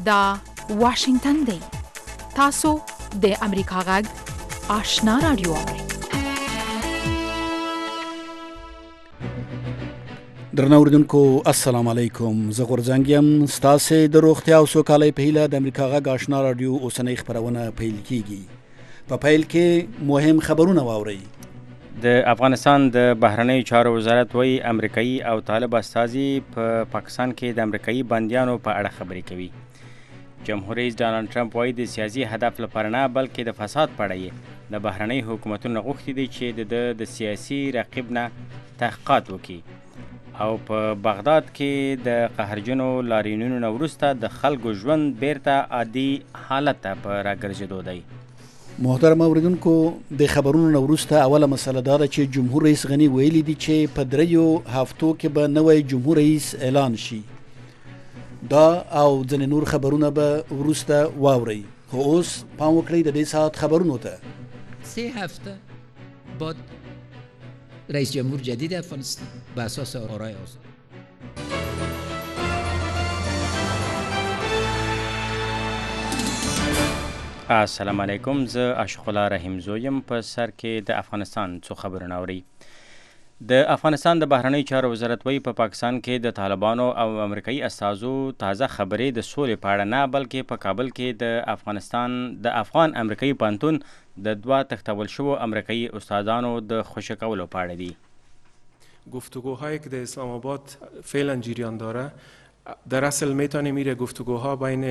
دا واشنگتن دی. تاسو د امریکا غږ آشنا رادیو اورئ. درنو اوریدونکو السلام علیکم. زه غورځنګ یم. ستاسو د روغتیا او سوکالۍ په هیله د امریکا غږ آشنا رادیو اوسنۍ خبرونه پیل کیږي. په پیل کې مهم خبرونه واورئ. د افغانستان د بهرنیو چارو وزارت وایي امریکایي او طالب استازي په پاکستان کې د امریکایي بندیانو په اړه خبرې کوي. جمهور رئیس ډانلډ ټرمپ وایي د سیاسي هدف لپاره نه بلکې د فساد په اړه یې د بهرنیو حکومتونو غوښتي دي چې د سیاسي رقیب نه تحقیقات وکړي. او په بغداد کې د قهرجنو لاریونونو نه وروسته د خلکو ژوند بیرته عادي حالت ته په راګرځېدو دی. محترم اوریدونکو د خبرونو نه وروسته اوله مسله دا ده چې جمهور رئیس غني ویلي دي چې په 3 هفتو کې به نوی جمهور رئیس اعلان شي. دا او ځینې نور خبرونه به وروسته واورئ. خو اوس پام وکړئ د دې ساعت خبرونو ته. 3 هفته بعد رئیس جمهور جدید افغانستان به اساس آرای آزاد. السلام علیکم. زه اشق الله رحیم زویم. په سر کې د افغانستان څو خبرونه اورئ. د افغانستان د بهرنیو چارو وزارت وایي په پاکستان کې د طالبانو او امریکایي استازو تازه خبرې د سولې په اړه نه بلکې په کابل کې د افغان امریکایي پوهنتون د 2 تختول شوو امریکایي استادانو د خوشی کولو په اړه دي. گفتگوهایی که در اسلام آباد فعلا جریان داره در اصل میتونه میره گفتگوها بین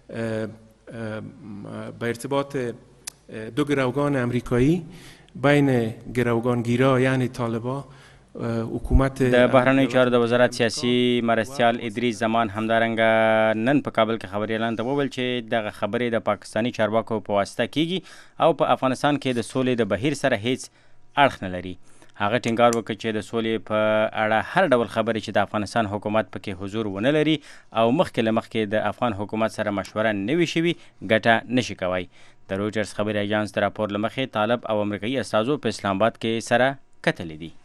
به ارتباط 2 گروگان امریکایی بین گروگانگیرا یعنی طالبا حکومت د بهرنیو چارو د وزارت سیاسي مرستیال ادریس زمان همدارنګه نن په کابل کې خبري اعلان ته وویل چې دغه خبرې د پاکستانی چارواکو په واسطه کیږي او په افغانستان کې د سولې د بهیر سره هیڅ اړخ نه لري. هغه ټینګار وکړ چې د سولې په اړه هر ډول خبرې چې د افغانستان حکومت پکې حضور ونه لري او مخکې له مخکې د افغان حکومت سره مشوره نه وي شوي ګټه نشي کوي. د رویټرز خبري اژانس د راپور له مخې طالب او امریکایي استازو په اسلام آباد کې سره کتلې دي.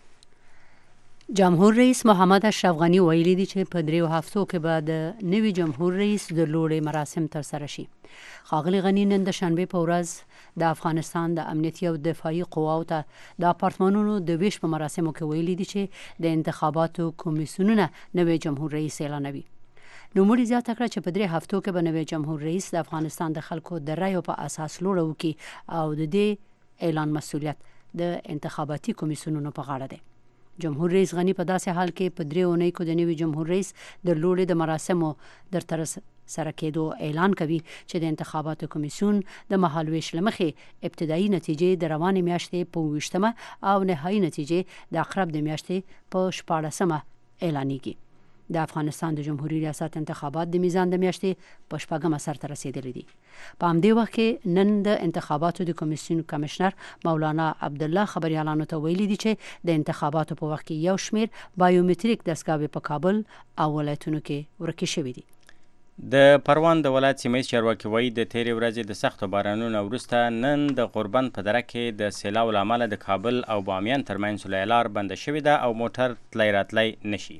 جمهور رئیس محمد اشرف غني ویلي دي چې په 3 هفتو کې به د نوي جمهور رئیس د لوړې مراسم ترسره شي. ښاغلي غني نن د شنبې په ورځ د افغانستان د امنیتي او دفاعي قواو ته د اپارتمانونو د ویش په مراسمو کې ویلي دي چې د انتخاباتو کمیسیونونه نوي جمهور رئیس اعلانوي. نوموړي زیاته کړه چې په 3 هفتو کې به نوي جمهور رئیس د افغانستان د خلکو د رایو په اساس لوړه وکړي او د دې اعلان مسؤلیت د انتخاباتي کمیسیونونو په غاړه دی. جمهور رئیس غني په داسې حال کې په 3 اونۍ کې د نوي جمهور رئیس د لوړې د مراسمو در سره کېدو اعلان کوي چې د انتخاباتو کمیسیون د مهالویش لمخې ابتدایي نتیجې د روانې میاشتې په 28مه او نهایي نتیجې د عقرب د میاشتې په 14مه اعلانېږي. د افغانستان د جمهوریت ریاست انتخابات د میزان د میاشتې په 4مه سرته رسیدلي دي. په همدې وخت کې نن د انتخاباتو د کمیسیون کمشنر مولانا عبدالله خبريالانو ته ویلي دي چې د انتخاباتو په وخت کې یو شمیر بایومټریک دستګاوې په کابل او ولایتونو کې ورکې شوې دي. د پروان د ولایت سیمه چارواکي وایي د تیرې ورځې د سختو بارانونو وروسته نن د غوربند په دره کې د سیلاب له امله د کابل او بامیان ترمنځ لویه لار بنده شوې ده او موټر تلی راتلی نشي.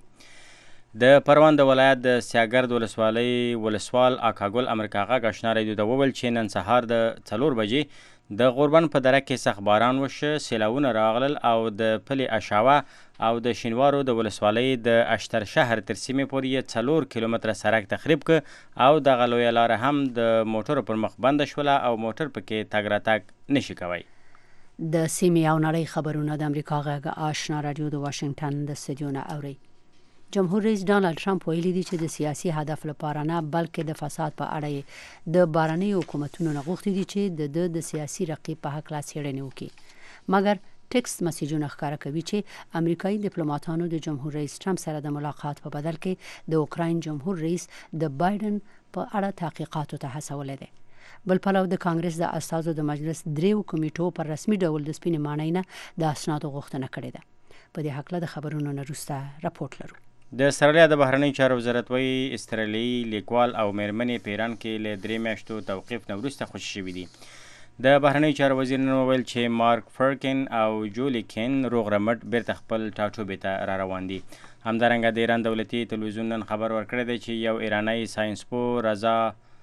د پروان د ولایت د سیاګرد ولسوالۍ ولسوال اکاګل امریکا غږ آشنا رادیو ته وویل چې نن سهار د 4 بجې د غوربند په دره کې سخت باران وشه، سیلاونه راغلل او د پلې اشاوه او د شینوارو د ولسوالۍ د اشتر شهر تر سیمې پورې 4 کیلومتره سړک تخریب ک او دغه لویه لاره هم د موټرو پر مخ بنده شوله او موټر پکې تګ راتګ نشي کوي. د سیمې او نړۍ خبرونه د امریکا غږ آشنا رادیو د واشنگټن د استودیو نه اوري. جمهور رئیس ډانلډ ټرمپ ویلي دي چې د سیاسي هدف لپاره نه بلکې د فساد په اړه د بهرنیو حکومتونو نه غوښتي دي چې د سیاسي رقیب په حق لا څېړنې وکړي. مګر ټیکسټ مسیجونه ښکاره کوي چې امریکایي ډیپلوماټانو د جمهور رئیس ټرمپ سره د ملاقات په بدل کې د اوکراین جمهور رئیس د بایدن په اړه تحقیقاتو ته هڅولې ده. بل پلو د کانګرس د استازو د مجلس 3 کمیټو پر رسمي ډول د سپینې ماڼۍ نه د اسنادو غوښتنه کړې ده. په دې حق له خبرونو نه وروسته راپورټ لرو. د استرالیا د بهرنیو چارو وزارت وایي استرالیایي لیکوال او میرمنې په ایران کې له 3 میاشتو توقیف نه وروسته خوشي شوي دي. د بهرنیو چارو وزیر نن وویل چې مارک فرکن او جولی کین روغ رمټ بیرته خپل ټاټوبې ته را روان دي. همدارنګه د ایران دولتي تلویزیون نن خبر ورکړی دی چې یو ایرانی ساینسپوه رضا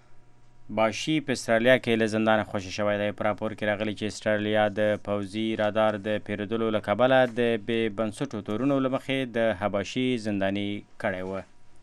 باشي په استرالیا کې له زندانه خوشي شوی دی. په راپور کې راغلی چې استرالیا د پوځي رادار د پیرودلو له کبله د بې بنسټو تورونو له مخې د حباشي زنداني کړی و.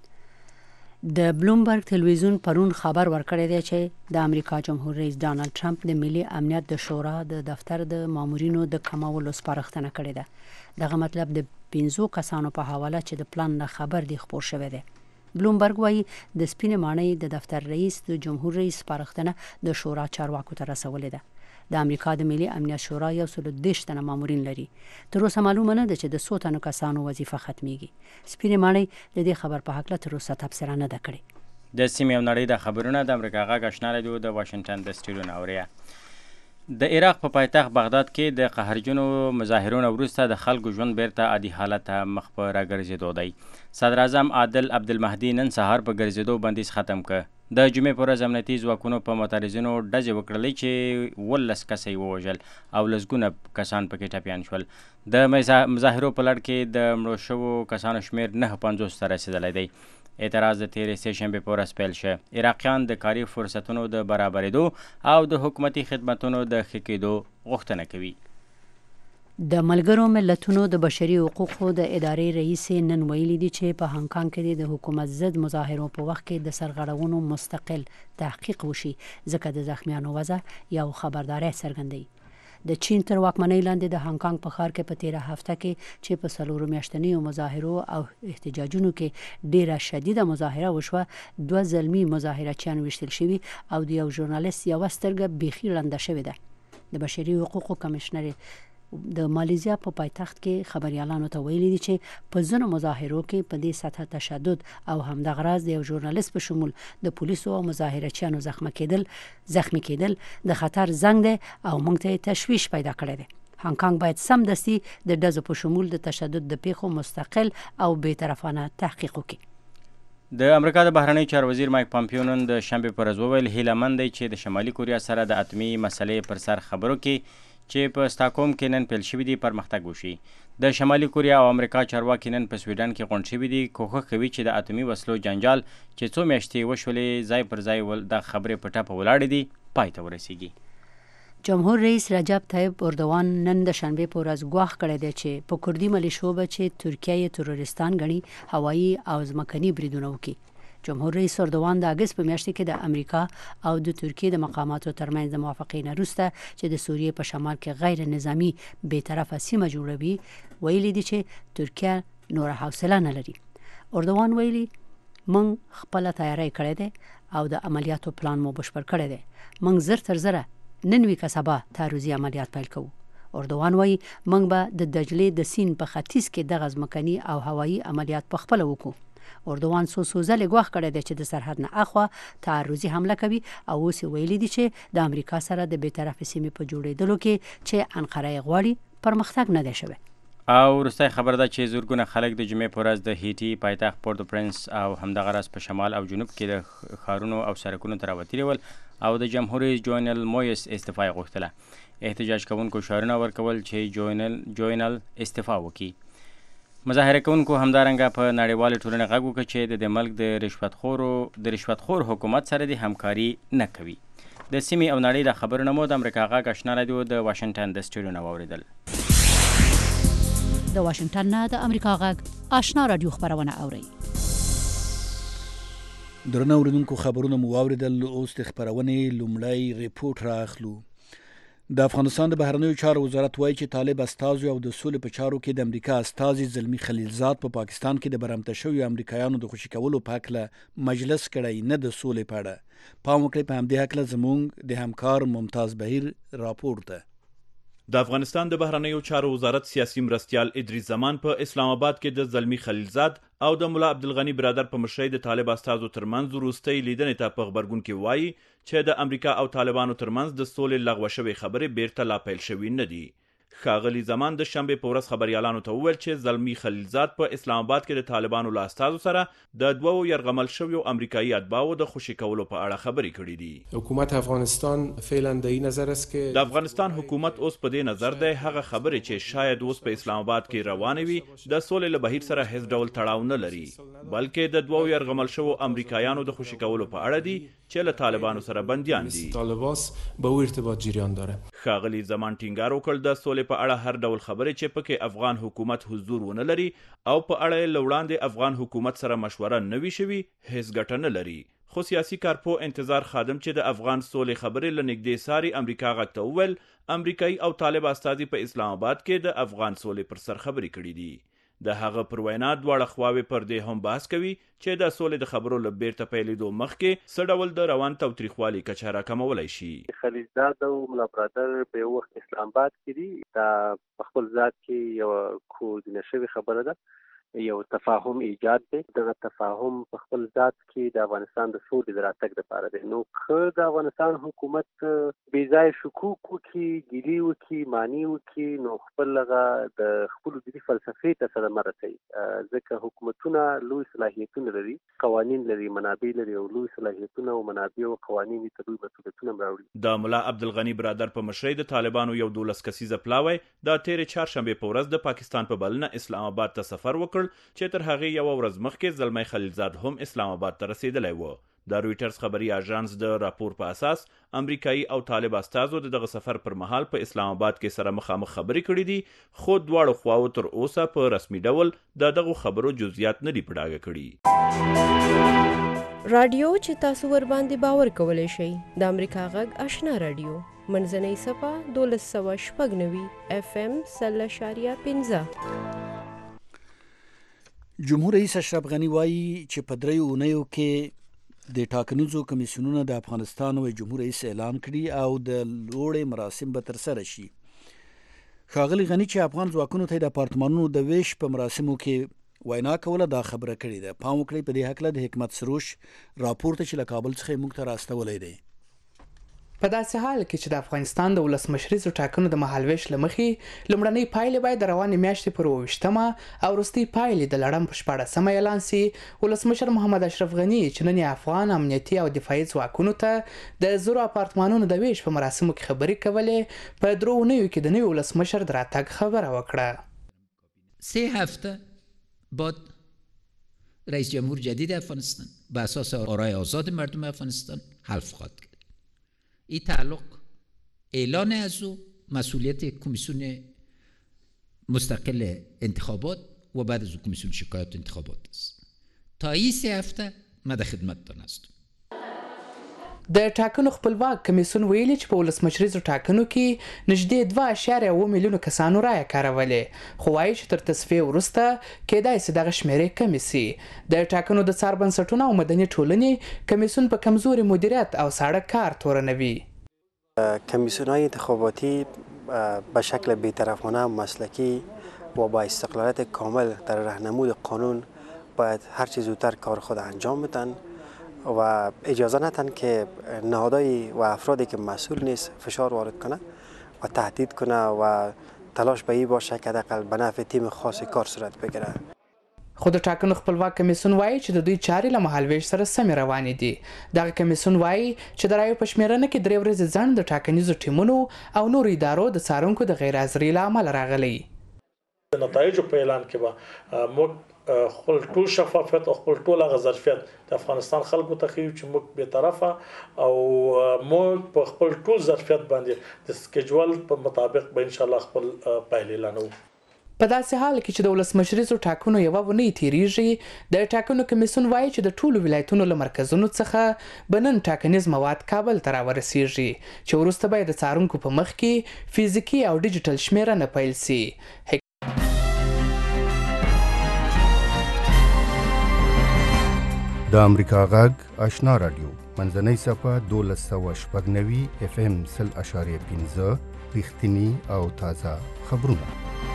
د بلومبرګ تلویزیون پرون خبر ورکړی دی چې د امریکا جمهور رئیس ډانلډ ټرمپ د ملي امنیت د شورا د دفتر د مامورینو د کمولو سپارښتنه کړې ده. دغه مطلب د 5 کسانو په حواله چې د پلان نه خبر دی خپور شوی دی. بلومبرګ وایي د سپینې ماڼۍ د دفتر رئیس د جمهور رئیس سپارښتنه د شورا چارواکو ته رسولې ده. د امریکا د ملي امنیت شورا 130 تنه مامورین لري. تر اوسه معلومه نه ده چې د 100 تنو کسانو وظیفه ختمیږي. سپینې ماڼۍ د دې خبر په هکله تر اوسه تبصره نه ده کړې. د سیمې او نړۍ د خبرونه د امریکا غږ آشنا رادیو د واشنگټن د سټوډیو نه اوري. د عراق په پایتخت بغداد کې د قهرجنو مظاهرونو وروسته د خلکو ژوند بیرته عادي حالت ته مخ په راګرځېدو دی. صدر اعظم عادل عبدالمهدي نن سهار په ګرځېدو بندیز ختم کړ. د جمعې په ورځ امنیتي ځواکونو په معترضینو ډزې وکړلې چې 18 کسه یې ووژل او لسګونه کسان پکې ټپیان شول. د مظاهرو په لړ کې د مړو شوو کسانو شمېر 950 ته رسېدلی دی. اعتراض د تیرې سه شنبې په ورځ پیل شه. عراقیان د کاري فرصتونو د برابرېدو او د حکومتي خدمتونو د ښه کېدو غوښتنه کوي. د ملګرو ملتونو د بشري حقوقو د ادارې رئیس نن ویلي دي چې په هانګ کانګ کې د حکومت ضد مظاهرو په وخت کې د سرغړونو مستقل تحقیق وشي ځکه د زخمیانو وضع یو خبرداري څرګندوي. د چین تر واکمنۍ لاندې د هانګ کانګ په ښار کې په تیره هفته کې چې په 4 میاشتنیو مظاهرو او احتجاجونو کې ډیره شدیده مظاهره وشوه، 2 زلمی مظاهرچیان وشتل شوي او د یو ژورنالیست یوه سترګه بیخي ړنده شوې ده. د بشري حقوقو کمشنر د مالیزیا په پایتخت کې خبريالانو ته ویلي دي چې په ځینو مظاهرو کې په دې سطح تشدد او همدغه راز د یو ژورنالیست په شمول د پولیسو او مظاهرچیانو زخمی کېدل د خطر زنګ دی او موږ ته تشویش پیدا کړی دی. هانګ کانګ باید سمدستي د ډزو په شمول د تشدد د پیښو مستقل او بیطرفانه تحقیق وکړي. د امریکا د بهرنیو چارو وزیر مایک پامپیو نن د شنبې په ورځ وویل هیله مند دی چې د شمالي کوریا سره د اتمي مسلې پر سر خبرو کې چې په ستاکوم کې نن پیل شوي دي پرمختګ وشي. د شمالي کوریا او امریکا چارواکي نن په سویډن کې غونډ شوي دي. کوښښ کوي چې د اتمي وسلو جنجال چې 2 میاشتې وشولې ځای پر ځای د خبرې په ټپه ولاړې دي پای ته ورسیږي. جمهور رئیس رجب طیب اردوان نن د شنبې په ورځ ګواښ کړی دی چې په کردي ملیشو به چې ترکیه تروریستان ګڼي هوایي او ځمکني بریدونه وکړي. جمهور رئیس اردوان د اگست په میاشت کې د امریکا او د ترکیه د مقاماتو ترمنځ د موافقې نه وروسته چې د سوریې په شمال کې غیر نظامی بی‌طرفه سیمه جوړوي ویلي دي چې ترکیه نور حوصله نه لري. اردوان ویلي موږ خپل تیاری کړی دی او د عملیاتو پلان مو بشپړ کړی دی. موږ زر تر زره نن وی کسبه تعرضي عملیات پیل کوو. اردوان وایي موږ به د دجلې د سیند په ختیځ کې د ځمکني او هوایي عملیات په خپل وکړو. اردوان څو ځله ګواښ کړی دی چې د سرحد نه اخوا تعرضي حمله کوي او اوس ویلي دي چې د امریکا سره د بی‌طرفه سیمې په جوړېدلو کې چې انقره غواړي پرمختګ نه دی شوی. او وروستی خبر ده چې زرګونه خلک د جمعې په ورځ د هیټي پایتخت پورت او پرنس او همدغه راز په شمال او جنوب کې د ښارونو او سړکونو ته راوتلي ول او د جمهور رئیس جوینل مویس استعفا یې غوښتله. احتجاج کوونکو شعارونه ورکول چې جوینل استعفا وکړي. مظاهره کوونکو همدارنګه په نړیوالې ټولنې غږ وکړ چې د ملک د رشوتخور حکومت سره د همکاري نه کوي. د سیمې او نړۍ د خبرونو مو د امریکا غږ آشنا رادیو د واشنگټن د سټوډیو نه واورېدل. د واشنگټن نه د امریکا غږ آشنا رادیو خبرونه اورئ. درنو اوریدونکو خبرونه مو واورېدل. اوس د خبرونې لومړی ریپورت رااخلو. د افغانستان د بهرنیو چارو وزارت وایي چې طالب استازو او د سولې په چارو کې د امریکا استازي زلمی خلیلزاد په پاکستان کې د برمته شویو امریکایانو د خوشي کولو په هکله مجلس کړی نه د سولې په اړه. پام وکړئ په همدې هکله زموږ د همکار ممتاز بهیر راپور ده. د افغانستان د بهرنیو چارو وزارت سیاسي مرستیال ادریس زمان په اسلام آباد کې د زلمی خلیلزاد او د مولا عبدالغنی برادر په مشرۍ د طالب استازو ترمنځ وروستۍ لیدنې ته په خبرګون کې وایي چې د امریکا او طالبانو ترمنځ د سولې لغوه شوې خبرې بیرته لا پیل شوي نه دي. ښاغلي زمان د شنبې په ورځ خبریالانو ته وویل چې زلمی خلیلزاد په اسلام آباد کې د طالبانو له استازو سره د 2 یرغمل شویو امریکایي اتباعو د خوشي کولو په اړه خبرې کړې دي. حکومت افغانستان فعلا د این نظر است که د افغانستان حکومت اوس په دې نظر دی هغه خبرې چې شاید اوس په اسلام آباد کې روانې وي د سولې له بهیر سره هیڅ ډول تړاو نه لري، بلکې د 2 یرغمل شوو امریکایانو د خوشي کولو په اړه دي چې له طالبانو سره بندیان دي. طالباس با او ارتباط جریان داره. ښاغلي زمان ټینګار وکړ د سولې په اړه هر ډول خبرې چې پکې افغان حکومت حضور ونه لري او په اړه یې له وړاندې افغان حکومت سره مشوره نه وي شوې هیڅ ګټه نه لري. خو سیاسي کارپو انتظار خادم چې د افغان سولې خبرې له نږدې ساري امریکا غږ ته وویل امریکایي او طالب استازي په اسلام آباد کې د افغان سولې پر سر خبرې کړې دي. د هغه پر وینا دواړه خواوې پر دې هم بحث کوي چې د سولې د خبرو له بیرته پیلېدو مخکې څه ډول د روان تاوتریخوالي کچه راکمولی شي. خلیلزاد او ملا برادر په وخت اسلام آباد کې دي، دا په خپل ذات کې یو کوډینه شوې خبره ده، یو تفاهم ایجاد دی. دغه تفاهم په خپل ذات کې د افغانستان د سولې د راتګ لپاره دی. نو که د افغانستان حکومت بې ځای شکوک وکړي، ګیلې وکړي، معنی وکړي، نو خپل هغه د خپلو دیني فلسفې ته سره مه رسوي، ځکه حکومتونه لوی صلاحیتونه لري، قوانین لري، منابع لري، او لوی صلاحیتونه او منابع او قوانین ته لوی مسؤلیتونه هم راوړي. د ملا عبدالغني برادر په مشرۍ د طالبانو یو 12 کسیزه پلاوی د تېرې چهارشنبې په ورځ د پاکستان په بلنه اسلام آباد ته سفر وکړ چې تر هغې یوه ورځ مخکې زلمی خلیلزاد هم اسلام آباد ته رسېدلی و. د رویټرز خبري اژانس د راپور په اساس امریکایي او طالب استازو دغه سفر پر مهال په اسلام آباد کې سره مخامخ خبرې کړې دي، خو دواړو خواو تر اوسه په رسمي ډول دغه خبرو جزئیات نه دي په ډاګه کړي. رادیو چې تاسو ور باندې باور کولی شئ د امریکا غږ آشنا رادیو منځنۍ صفه 1296 FM 0.15. جمهور رئیس اشرف غنی وایي چې په 3 اونیو کې د ټاکنیزو کمیسیونونو د افغانستان او جمهور رئیس اعلان کړي او د لوړې مراسم به ترسره شي. ښاغلي غنی چې افغان ځواکونو ته د اپارتمانونو د ویش په مراسمو کې وینا کوله دا خبره کړې ده. پام وکړئ په دې هکله د حکمت سروش راپور ته چې له کابل څخه موږ ته راستولی دی. په داسې حال کې چې د افغانستان د ولسمشریزو ټاکنو د مهالویش له مخې لومړنۍ پایلې باید د روانې میاشتې پر 28مه او وروستۍ پایلې د لړم په 14مه اعلان سي، ولسمشر محمد اشرف غني چې نن افغان امنیتي او دفاعي ځواکونو ته د زرو اپارتمانونو د ویش په مراسمو کې خبرې کولې، په 3 اونیو کې د نوي ولسمشر د راتګ خبره وکړه. 3 هفته بعد رئیس جمهور جدید افغانستان به اساس آرای آزاد مردم افغانستان حلف خواهد کرد. این تعلق اعلان از او مسئولیت کمیسیون مستقل انتخابات و بعد از او کمیسیون شکایات انتخابات است. تا این 3 هفته ما در خدمتتان هستم. د ټاکنو خپلواک کمیسیون ویلي چې په ولسمشریزو ټاکنو کې نږدې 2.7 میلیونو کسانو رایه کارولې، خو وایي چې تر تصفیې وروسته کیدای شي دغه شمیرې کمې سي. د ټاکنو د څار بنسټونو او مدني ټولنې کمیسیون په کمزوري مدیریت او ساړه کار تورنوي. کمیسیون‌های انتخاباتی به شکل بی‌طرفانه، مسلکی و با استقلالیت کامل در راهنمود قانون باید هر چه زودتر کار خود انجام بدن و اجازه ندن که نهادهای و افرادی که مسئول نیست فشار وارد کنه و تهدید کنه و تلاش به این باشه که حداقل به نفع تیم خاص کار صورت بگیره. خو د ټاکنو خپلواک کمیسیون وایي چې د دوی چارې له مهالویش سره سمې روانې دي. دغه کمیسیون وایي چې د رایو په شمیرنه کې 3 ورځې ځنډ د ټاکنیزو ټیمونو او نورو ادارو د څارونکو د غیر حاضرۍ له امله راغلی. د نتایجو په اعلان کې به موږ خپل ټول شفافیت او خپل ټول هغه ظرفیت د افغانستان خلکو ته ښیو چې موږ بې طرفه او موږ په خپل ټول ظرفیت باندې د سکیجول په مطابق به انشاءالله خپل پایلې اعلانوو. په داسې حال کې چې د ولسمشریزو ټاکنو یوه اونۍ تیریږي، د ټاکنو کمیسیون وایي چې د ټولو ولایتونو له مرکزونو څخه به نن ټاکنیز مواد کابل ته راورسیږي چې وروسته به د څارونکو په مخ کې فزیکي او ډیجیټل شمیرنه پیل سي. د امریکا غږ آشنا رادیو منځنۍ صفه 1296 FM 0.15 رښتینی او تازه خبرونه.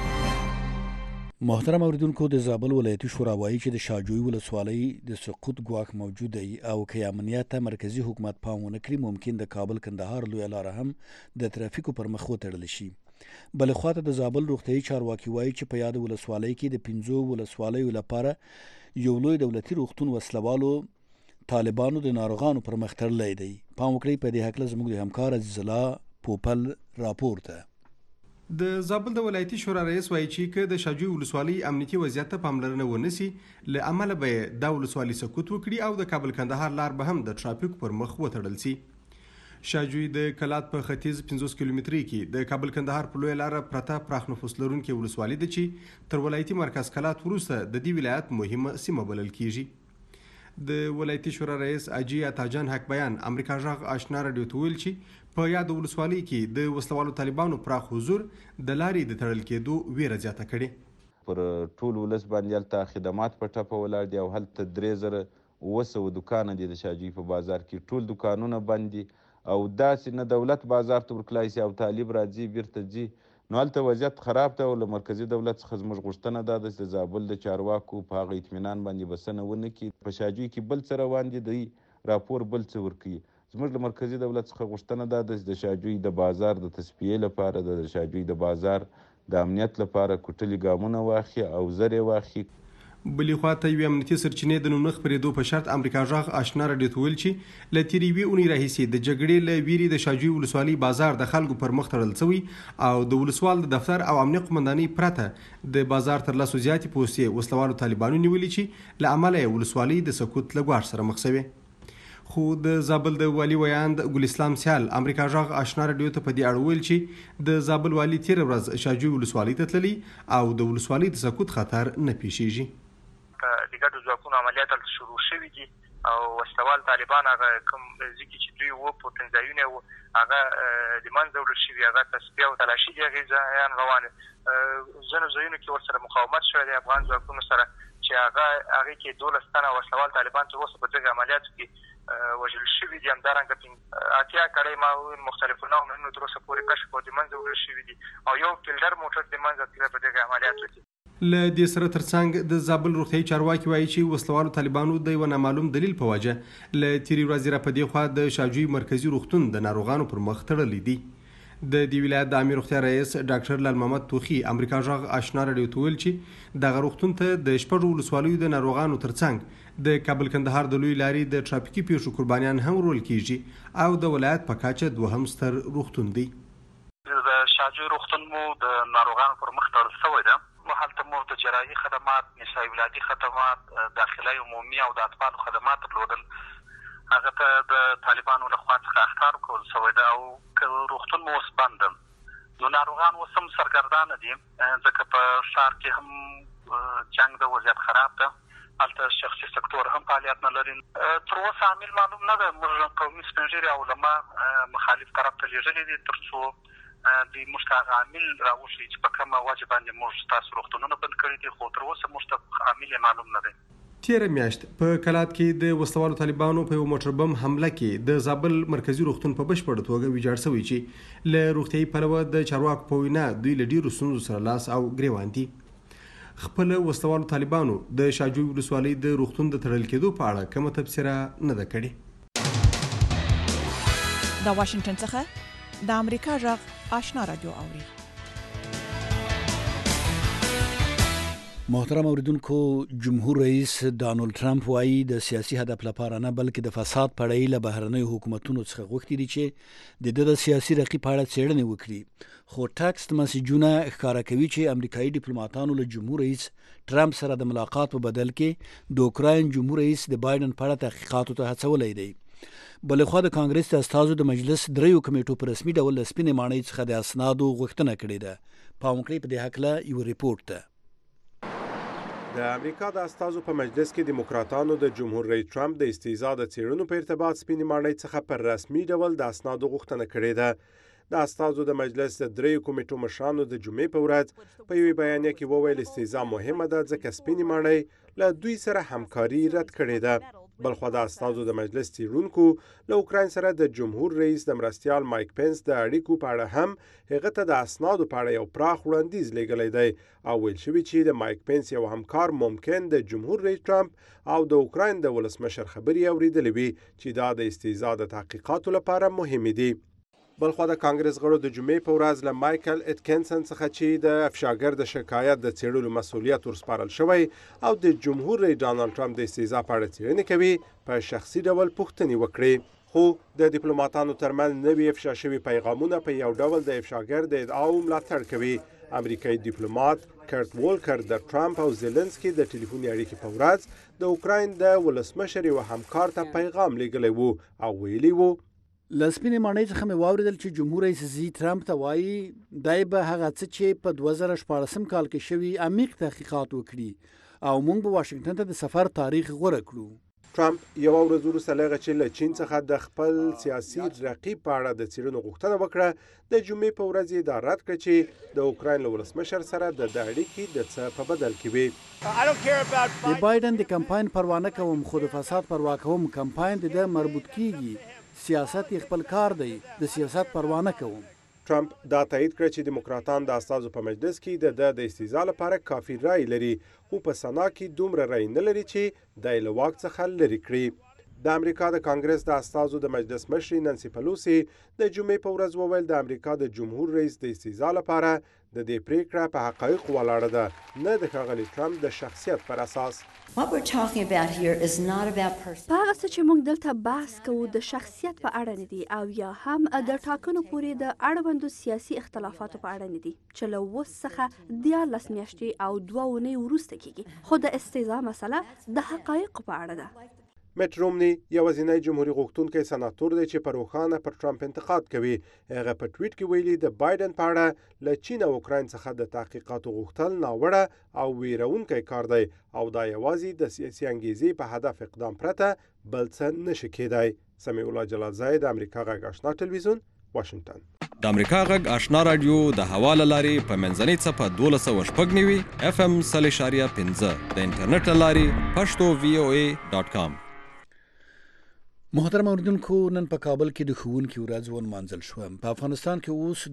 محترم اوریدونکو، د زابل ولایتي شورا وایي چې د شاجوی ولسوالۍ د سقوط ګواښ موجود دی او که امنیت ته مرکزی حکومت پام ونه کړي ممکن د کابل کندهار لویه لاره هم د ترافیکو پر مخ وتړل شي. بل خواته د زابل روغتیايي چارواکي وایي چې په یاد ولسوالۍ کې د 15 ولسوالیو لپاره یو لوی دولتي روغتون وسلوالو طالبانو د ناروغانو پر مخ تړلی دی. پام وکړئ په دې هکله زموږ د همکار عزیز الله پوپل راپور ته. د زابل د ولایتي شورا رئیس وایي چې که د شاجوی ولسوالۍ امنیتي وضعیت ته پاملرنه ونشي له امله به دا ولسوالۍ سقوط وکړي او د کابل کندهار لار به هم د ټرافیک پر مخ وتړل شي. شاجوی د کلات په ختیځ 50 کیلومتري کې د کابل کندهار په لوی لار پرته پراخ نفوس لرونکې ولسوالۍ ده چې تر ولایتي مرکز کلات وروسته د دې ولایت مهمه سیمه بلل کیږي. د ولایتي شورا رئیس اجي عطاجان حق بیان امریکا ژغ آشنا رادیو ته ویل چې په یاد ولسوالۍ کې د وسلوالو طالبانو پراخ حضور د لارې د تړل کېدو ویره زیاته کړې. پر ټول ولس باندې هلته خدمات په ټپه ولاړ دي او هلته 3900 دکانه دي د شاجوی په بازار کې. ټول دکانونه بند دي او داسې نه دولت بازار ته ورکلای شي او طالب راځي بیرته ځي، نو هلته وضعیت خراب ده. او له مرکزي دولت څخه زموږ غوښتنه دا ده چې د زابل د چارواکو په هغه اطمینان باندې بسنه ونه کړي. په شاجوی کې بل څه روان دي، دوی راپور بل څه ورکوي. زموږ له مرکزي دولت څخه غوښتنه دا ده چې د شاجوی د بازار د تصفیې لپاره د شاجوی د بازار د امنیت لپاره کوټلي ګامونه واخلي او زر یې واخلي. بلې خواته یوې امنیتي سرچینې د نوم نه خپرېدو په شرط امریکا ژغ آشنا رادیو ته ویل چې له تېرې یوې اونۍ راهیسې د جګړې له ویرې د شاجوی ولسوالۍ بازار د خلکو پر مخ تړل شوی او د ولسوال د دفتر او امنیه قمندانۍ پرته د بازار تر لسو زیاتې پوستې وسلوالو طالبانو نیولې چې له امله یې ولسوالۍ د سقوط له ګواښ سره مخ شوې. خو د زابل د والي ویاند ګل اسلام سیال امریکا ژغ آشنا رادیو ته په دې اړه ویل چې د زابل والي تېره ورځ شاجوی ولسوالۍ ته تللی او د ولسوالۍ د سقوط خطر نه پیښیږي. د ګډو ځواکونو عملیات هلته شروع شوي دي او وسلوال طالبان هغه کوم ځای کې چې دوی وو پوتنځایونه وو هغه د منځه وړل شوي، هغه تصفیه او تلاشي دي هغې ځایان روان ځینو ځایونو کې ورسره مقاومت شوی دی افغان ځواکونو سره چې هغې کې 12 تنه وسلوال طالبان تر اوسه په دغه عملیاتو کې وژل شوي دي. همدارنګه 80 کړۍ ما مختلفو نوعونو تر اوسه پورې کشف او د منځه وړل شوي دي او یو فیلډر موټر د منځه تللی په دغه عملیاتو کې. له دې سره ترڅنګ د زابل روغتیايي چارواکي وایي چې وسلوالو طالبانو د یو نامعلوم دلیل په وجه له تېرې ورځې را په دې خوا د شاجوی مرکزي روغتون د ناروغانو پر مخ تړلی دی. د دې ولایت د عامې روغتیا رئیس ډاکټر لال محمد توخي امریکا ژغ آشنا رادیو ته ویل چې دغه روغتون ته د 6 ولسوالیو د ناروغانو ترڅنګ د کابل کندهار د لوی لارې د ټرافیکي پیښو قربانیان هم ورول کیږي او د ولایت په کچه دوهم ستر روغتون دی. د شاجوی روغتون مو د ناروغانو پر مخ تړل شوی ده. هلته مو د جراحي خدمات، نسایي ولادي خدمات، داخلي عمومي او د اطفالو خدمات درلودل. هغه ته د طالبانو لخوا څخه اخطار ورکول شوی ده او که روغتون مو اوس بند ده نو ناروغان اوس هم سرګردانه دي ځکه په ښار کې هم جنګ د وضعیت خراب ده. هلته شخصي سکتور هم فعالیت نه لري. تر اوسه عامل معلوم نه ده. موږ قومي سپین ږیري علما مخالف طرف ته لیږلي دي تر څو دوی موږ ته هغه عامل راوښيي چې په کومه وجه باندې موږ ستاسو روغتونونه بند کړي دي، خو تر اوسه موږ ته عامل معلوم نه دی. تېره میاشت په کلات کې د وسلوالو طالبانو په یو موټر بم حمله کې د زابل مرکزي روغتون په بشپړه توګه ویجاړ شوی چې له روغتیايي پلوه د چارواکو په وینا دوی له ډېرو ستونزو سره لاس او ګرېوان دي. خپل وسلوالو طالبانو د شاجوی ولسوالۍ د روغتون د تړل کېدو په اړه کومه تبصره نه ده کړې. د واشنگټن څخه د امریکا ژغ آشنا رادیو اوري. محترم اوریدونکو، جمهور رئیس ډانلډ ټرمپ وایي د سیاسي هدف لپاره نه بلکې د فساد په اړه له بهرنیو حکومتونو څخه غوښتي دي چې د سیاسي رقیب په اړه څېړنې وکړي. خو ټکسټ مسیجونه ښکاره کوي چې امریکایي ډیپلوماټانو له جمهور رئیس ټرمپ سره د ملاقات په بدل کې د اوکراین جمهور رئیس د بایدن په اړه تحقیقاتو ته هڅولی دی. بلخوا د کانګرس د استازو د مجلس دریو کمیټو په رسمي ډول له سپینې ماڼۍ څخه د اسنادو غوښتنه کړې ده. پام وکړئ په دې هکله یو ریپورټ ته. د امریکا د استازو په مجلس کې دیموکراتانو د جمهور رئیس ټرمپ د استیزا د څېړنو په ارتباط سپینې ماڼۍ څخه په رسمي ډول د اسنادو غوښتنه کړې ده. د استازو د مجلس د دریو کمیټو مشرانو د جمعې په ورځ په یوې بیانیه کې وویل استیزا مهمه ده ځکه سپینې ماڼۍ له دوی سره همکاري رد کړې ده. بلخوا د استازو د مجلس څېړونکو له اوکراین سره د جمهور رئیس د مرستیال مایک پنس د اړیکو په اړه هم هغه ته د اسنادو په اړه یو پراخ وړاندیز لیږلی دی او ویل شوي چې د مایک پنس یو همکار ممکن د جمهور رئیس ټرمپ او د اوکراین د ولسمشر خبرې اوریدلې وي چې دا د استیزا د تحقیقاتو لپاره مهمې دي. بلخوا د کانګرس غړو د جمعې په ورځ له مایکل اتکینسن څخه چې د افشاګر د شکایت د څېړلو مسؤلیت ورسپارل شوی او د جمهور رئیس ډانلډ ټرمپ د استهزاء په اړه څېړنې کوي په شخصي ډول پوښتنې وکړي. خو د ډیپلوماټانو ترمنځ نوي افشا شوي پیغامونه په یو ډول د افشاګر د ادعاو ملاتړ کوي. امریکایي ډیپلوماټ کرت وولکر د ټرمپ او زيلنسکي د ټلیفوني اړیکې په ورځ د اوکراین د ولسمشر او همکار ته پیغام لیږلی وو او ویلي وو لسپینې ماڼۍ څخه مې واورېدل چې جمهور رئیس زی ټرمپ ته وایي دای به هغه څه چې په 2014 کال کې شوي عمیق تحقیقات وکړي او موږ به واشنگټن ته د سفر تاریخ غوره کړو. ټرمپ یو ورځ وروسته له هغه چې له چین څخه د خپل سیاسي رقیب په اړه د څېړنو غوښتنه وکړه د جمعې په ورځ یې دا رد کړ چې د اوکراین له ولسمشر سره د اړیکې د څه په بدل کې وي. د بایدن د کمپاین پروا نه کوم خو د فساد پروا کوم. کمپاین د مربوط کیږي. سیاست خپل کار دی. د سیاست پروا نه کوم. ټرمپ دا تایید کړ چې دیموکراتان د استازو په مجلس کې د استهزاء لپاره کافي رای لري خو په سنا کې دومره رای نه لري چې د له واک څخه لري کړي. د امریکا د کانګرس د استازو د مجلس مشر نانسي پلوسی د جمعې په ورځ وویل د امریکا د جمهور رئیس د استهزاء لپاره د دې پریکړه په حقایق ولاړه ده نه د ښاغلي ټرمپ د شخصیت پر اساس. What we're talking about here is not about person. هغه څه چې موږ دلته بحث کوو د شخصیت په اړه نه دي او یا هم د ټاکنو پورې د اړوندو سیاسي اختلافاتو په اړه نه دي چې له اوس څخه 14 میاشتې او 2 اونۍ وروسته کېږي. خو د استهزاء مسله د حقایقو په اړه ده. میټ رومني یوازینی جمهوریت غوښتونکی سناتور دی چې په روښانه پر ټرمپ انتقاد کوي. هغه په ټویټ کې ویلي د بایدن په اړه له چین او اوکراین څخه د تحقیقاتو غوښتل ناوړه او ویرونکی کار دی او دا یوازې د سیاسي انګیزې په هدف اقدام پرته بل څه نشي کېدای. سمیع الله جلالزای د امریکا غږ آشنا ټلویزیون واشنگټن. د امریکا غږ آشنا رادیو د حواله لاري په منځنۍ صفه 12.9 FM 3.15 د انټرنیټ لاري pashto.voa.com. محترم اوریدونکو نن په کابل کې د ښوونکو ورځ ونمانځل شو. په افغانستان کې اوس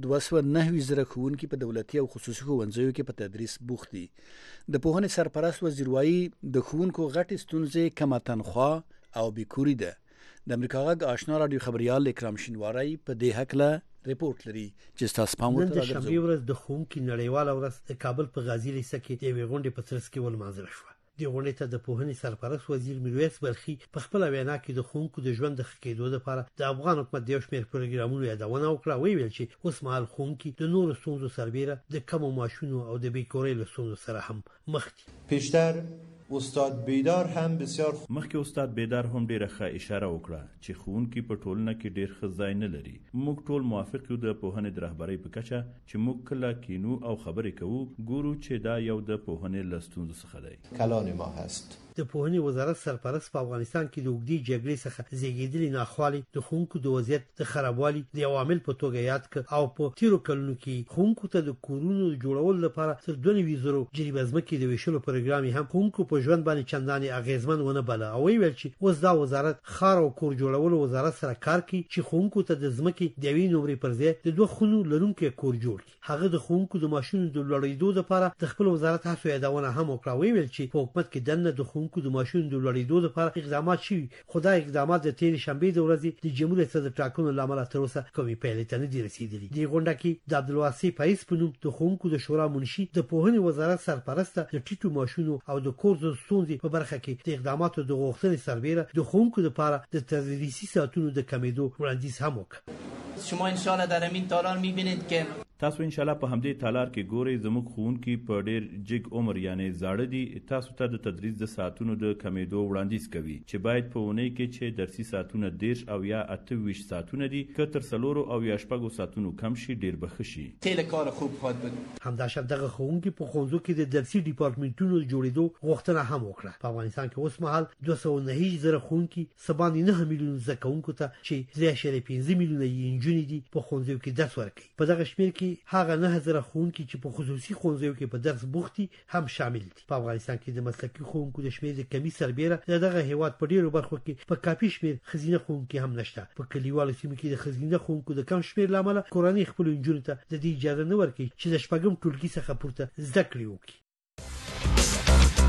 209 ښوونکي په دولتي او خصوصي ښوونځیو کې په تدریس بوخت دي. د پوهنې سرپرست وزیر وايي د ښوونکو غټې ستونزې کمه تنخواه او بیکوري ده. د امریکا غږ آشنا رادیو خبريال اکرام شینواری په دې حق ریپورت لري چې تاسو پام ورته راغلی. د شنبه ورځ د ښوونکو نړیواله ورځ د کابل په غازی لیسه کې د یوې غونډې په ترڅ کې ونمانځل شو. د غونډې ته د پوهنې سرپرست وزیر میرویس برخي په خپل وینا کې د ښوونکو د ژوند د ښه کېدو لپاره د افغان حکومت د یو شمېر پروګرامونو یادونه وکړه. ویل چې اوس مهال ښوونکي د نورو ستونزو سربېره د کمو معاشونو او د بیکارۍ له ستونزو سره هم مخ دي. پیشتر استاد بیدار هم بسیار مخکې استاد بیدار هم ډیره ښه اشاره وکړه چې ښوونکي په ټولنه کې ډیر ښه ځای نه لري. موږ ټول موافق یو د پوهنې د رهبرۍ په کچه چې موږ کله کینو او خبرې کوو ګورو چې دا یو د پوهنې له ستونزو څخه دی. کلان ما هست. د پوهنې وزارت سرپرست په افغانستان کې د اوږدې جګړې څخه زیږیدلې ناخوالې د ښوونکو د وضعیت د خرابوالي د عوامل په توګه یاد کړ او په تیرو کلونو کې ښوونکو ته د کورونو جوړول لپاره تر 2,000 جریبه ځمکې د ویشلو پروګرام هم ښوونکو په ژوند باندې چندانې اغیزمن ونه بله او ویل چې اوس دا وزارت خار او کور جوړولو وزارت سره کار کوي چې ښوونکو ته د ځمکې د یوې نمرې پر ځای د 2 خونو لرونکي کور جوړ کړي. هغه د ښوونکو د معاشونو د لوړېدو لپاره د خپل وزارت هڅو یادونه هم وکړه. ویل چې په حکومت کې دنه د ښوونکو د معاشونو د لوړېدو لپاره اقدامات شوي خو دا اقدامات د تیر شنبې د ورځې د جمهوریت صدر ټاکنو له امله تر اوسه کومې پایلې ته نه دي رسېدلي. دې غونډه کې د عبدالواسع فایز په نوم د ښوونکو د شورا منشي د پوهنې وزارت سرپرست د ټیټو معاشونو او د کور د ستونزې په برخه کې د اقداماتو د غوښتنې سربېره د ښوونکو لپاره د تدریسي ساعتونو د کمیدو وړاندیز هم وکړ. شما ان شاء الله در همین تالار میبینید که تاسو ان شاء الله په همدې تالار کې ګورئ زموږ ښوونکي په ډیر جګ عمر یعنی زاړه دي. تاسو ته د تدریس د ساعتونو د کمیدو وړاندیز کوي چې باید په اونۍ کې چې درسي ساعتونه 10 او یا 28 ساعتونه دي که تر 4 او یا 6 ساعتونو کم شي ډیر بخښ شي. خیلی کار خوب خواهد بود. همداشت دغه ښوونکي په ښوونځو کې د درسي ډیپارټمنټونو جوړېدو غوښتنه هم وکړه. په افغانستان کې اوس مهال 209,000 ښوونکي سباندې 9 میلیون زده کوونکو ته چې 3.5 میلیونه یې نجونې دي په ښوونځیو کې درس ورکوي. په دغه شمېر کې هغه 9,000 ښوونکي چې په خصوصي ښوونځیو کې په درس بوخت دي هم شامل دي. په افغانستان کې د مسلکي ښوونکو د شمېر د کمی سربېره دغه هیواد په ډیرو برخو کې په کافي شمېر ښځینه ښوونکي هم نشته. په کلیوالو سیمو کې د ښځینه ښوونکو د کم شمېر له امله کورنۍ خپلو نجونو ته د دې اجازه نه ورکوي چې د 6م ټولګي څخه پورته زده کړې وکړي.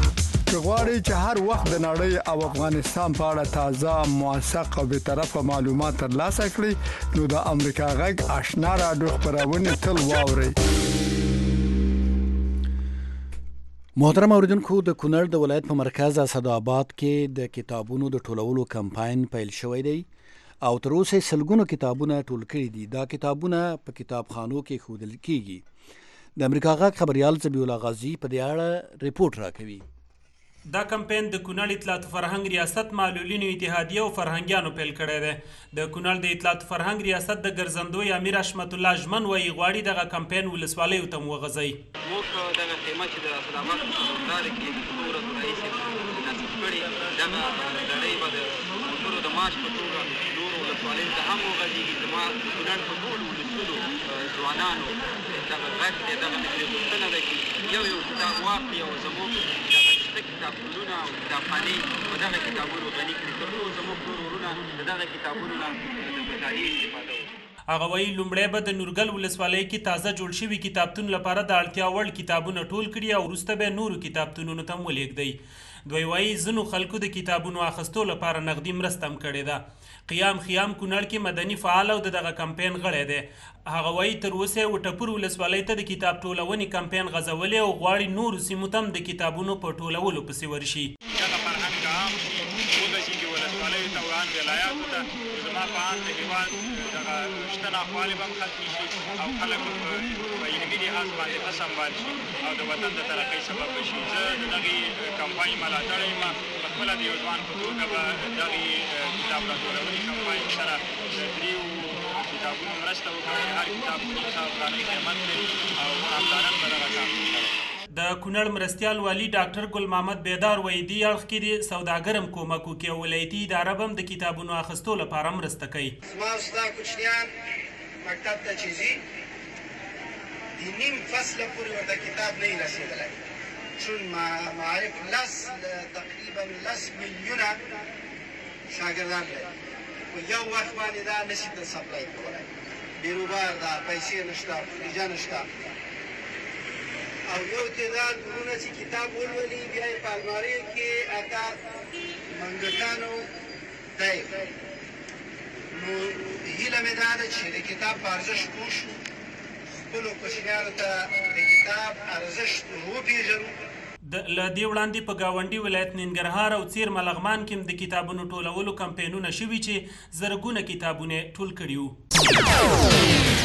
که غواړئ چې هر وخت د نړۍ او افغانستان په اړه تازه موثق او به طرفه معلومات ترلاسه کړئ نو د امریکا غږ آشنا رادیو خبرونه تل واورئ. محترم اوریدونکو، د کونړ د ولایت په مرکز اسداباد کې د کتابونو د ټولولو کمپاین پیل شوی دی او تر اوسه سلګونو کتابونه ټول کړي دي. دا کتابونه په کتابخانو کې ښودل کیږي. د امریکا غږ خبريال ذبیح الله غازی په دې اړه ریپورت راکوي. دا کمپاین د کونړ اطلاعات فرهنګ ریاست معلولینو اتحادیه او فرهنګیانو پیل کړی دی. د کونړ د اطلاعات فرهنګ ریاست د ګرځندوی امیر حشمت الله ژمن وایي غواړي دغه کمپاین ولسوالیو ته وغځوي. موږ دغه خیمه چې د اسلامات په لاره کې د څو ورځو راهیسې نصب کړې، دغه لړۍ به د موټرو د مارش په توګه نورو ولسوالیو ته هم وغځېږي. زما د کونړ په ټولو ولسونو ځوانانو دغه غږ دی، دغه ترې غوښتنه ده چې یو کتاب واخلي او زموږ دغه کتابتونونه او کتابخانې په دغه کتابونو غني کړي، تر څو زموږ ټول وروڼه د دغه کتابونو نه د برټانیې استفاده وکړي. هغه وایي لومړی به د نورګل ولسوالۍ کې تازه جوړ شوي کتابتون لپاره د اړتیا وړ کتابونه ټول کړي او وروسته به نورو کتابتونونو ته ولېږدي. دوی وایي ځینو خلکو د کتابونو اخیستو لپاره نغدي مرسته هم کړې ده. قیام خیام کونړ کې مدني فعال او دغه کمپاین غړی دی. هغه وایي تر اوسه وټپور ولسوالۍ ته د کتاب ټولونې کمپاین غځولې او غواړي نورو سیمو ته هم د کتابونو په ټولولو پسې ورشي. دغه فرهنګ عام وګرځېږي ولسوالیو ته او ان ولایاتو ته، زما په ان د هېواد دغه شته ناخوالې به هم ختمې شي او خلک په علمي لحاظ باندې ښه سمبال شي او د وطن د ترقۍ سبب به شي. زه د دغې کمپاین ملاتړی یم. پخپله د یو ځوان په توګه به دغې کتاب راټولونې کمپاین سره د دریو کتابونو مرسته وکړم چې هر کتاب په ښه افغانۍ قیمت لري او همدارن به دغه کار کوي. د کونړ مرستیال والي ډاکټر ګل محمد بیدار وایي دې اړخ کې د سوداګر هم کومک وکړي او ولایتي اداره به هم د کتابونو اخیستو لپاره مرسته کوي. زما او ستا کوچنیان مکتب ته چې ځي د نیم فصله پورې ورته کتاب نه وي رسېدلی، چون معارف تقریبا 10 میلیونه شاګردان لري. په یو وخت باندې دا نشي د سپلای کولی، بیروبار ده، پیسې نشته، بودیجه نشته او یو تعداد وروڼه چې کتاب ولولي بیا یې په الماریو کې اته منګټانو دی. نو هیله مې دا ده چې د کتاب په ارزښت پوه شو، خپلو کوچنیانو ته د کتاب ارزښت وپېژنو. له دې وړاندې په ګاونډي ولایت ننګرهار او څیرمه لغمان کې هم د کتابونو ټولولو کمپاینونه شوي چې زرګونه کتابونه ټول کړي وو.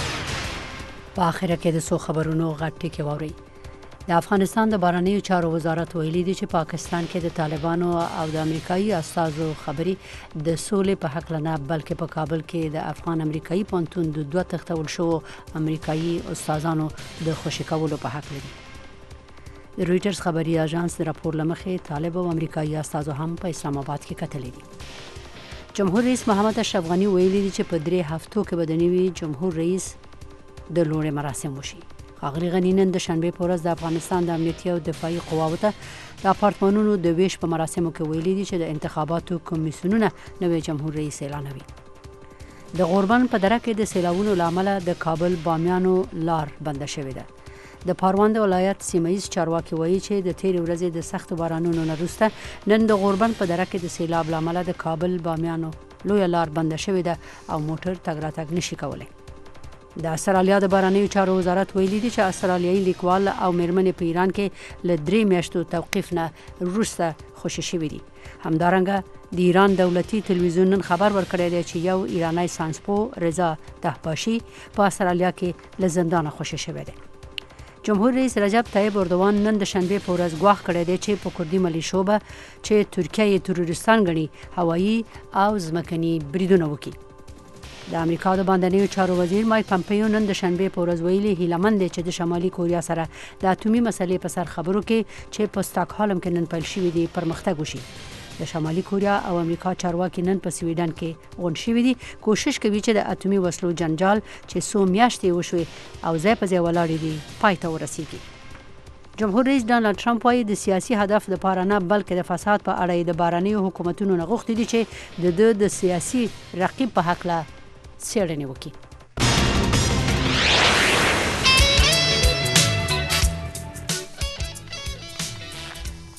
په اخره کې د څو خبرونو غټ ټکی واوري. د افغانستان د بهرنیو چارو وزارت ویلي دی چې پاکستان کې د طالبانو او د امریکایي استازو خبرې د سولې په حق نه بلکې په کابل کې د افغان امریکایي پونتون د دوه تختول شو امریکایي استادانو د خوشی کولو په حق لري. د رويټرز خبري اژانس راپور لمخې طالب او امریکایي استازو هم په اسلام آباد کې کتلې دي. جمهور رئیس محمد اشرف غنی ویلي دی چې په 3 هفتو کې به د نوي جمهور رئیس د لوړې مراسم وشي. ښاغلي غني نن د شنبې په ورځ د افغانستان د امنیتي او دفاعي قواوو ته د اپارتمانونو د ویش په مراسمو کې ویلي دي چې د انتخاباتو کمیسیونونه نوی جمهور رئیس اعلانوي. د غوربند په دره کې د سیلابونو له امله د کابل بامیانو لار بنده شوې ده. د پروان د ولایت سیمایي چارواکي وایي چې د تېرې ورځې د سخت بارانونو نه وروسته نن د غوربند په دره کې د سیلاب له امله د کابل بامیانو لویه لار بنده شوې ده او موټر تګ راتګ نشي کولی. د استرالیا د بهرنیو چارو وزارت ویلي دی چې استرالیایي لیکوال او میرمنې په ایران کې له 3 میاشتو توقیف نه وروسته خوشي شوي دي. همدارنګه د ایران دولتي تلویزیون نن خبر ورکړی دی چې یو ایرانی ساینسپو رضا تهباشي په استرالیا کې له زندانه خوشي شوی دی. جمهور رئیس رجب طیب اردوان نن د شنبې په ورځ ګواښ کړی دی چې په کردي ملیشو به چې ترکیه یې تروریستان ګڼي هوایي او ځمکني بریدونه وکړي. د امریکا د باندنیو چارو وزیر مایک پمپیو نن د شنبې په ورځ ویلي هیلهمند دی چې د شمالي کوریا سره د اټومي مسلې په سر خبرو کې چې په سټاکهولم کې نن پیل شوي دي پرمختګ وشي. د شمالي کوریا او امریکا چارواکي نن په سویډن کې غونډ شوي دي، کوشش کوي چې د اټومي وسلو جنجال چې څو میاشتې وشوي او ځای په ځای ولاړې دي پای ته ورسیږي. جمهور رئیس ډانلډ ټرمپ وايي د سیاسي هدف لپاره نه بلکې د فساد په اړه د بهرنیو حکومتونو نه غوښتي دي چې د سیاسي رقیب په حق له څېړنې وکړي.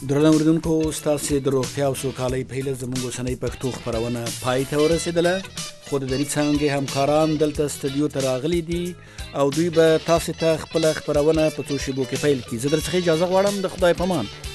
درنو اوریدونکو ستاسو د روغتیا او سوکالۍ په هیله زموږ اوسنۍ پښتو خبرونه پای ته ورسېدله خو د دری څنګه همکاران دلته استودیو ته راغلي دي او دوی به تاسو ته خپل خبرونه په څو شیبو کې پیل کړي. زه درڅخه اجازه غواړم. د خدای پامان.